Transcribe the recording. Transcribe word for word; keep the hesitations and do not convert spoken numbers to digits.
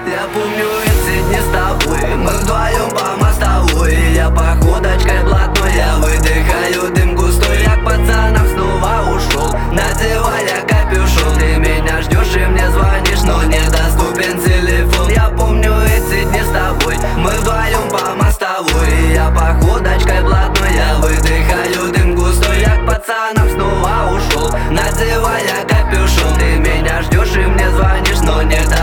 Я помню эти дни с тобой, мы вдвоем по мостовой. Я походочкой блатной, я выдыхаю дым густой. Я к пацанам снова ушел, надевая капюшон. Ты меня ждешь и мне звонишь, но недоступен телефон. Я помню эти дни с тобой, мы вдвоем по мостовой. Я походочкой блатной, я выдыхаю дым густой. Я к пацанам снова ушел, надевая капюшон. Ты меня ждешь и мне звонишь, но недоступен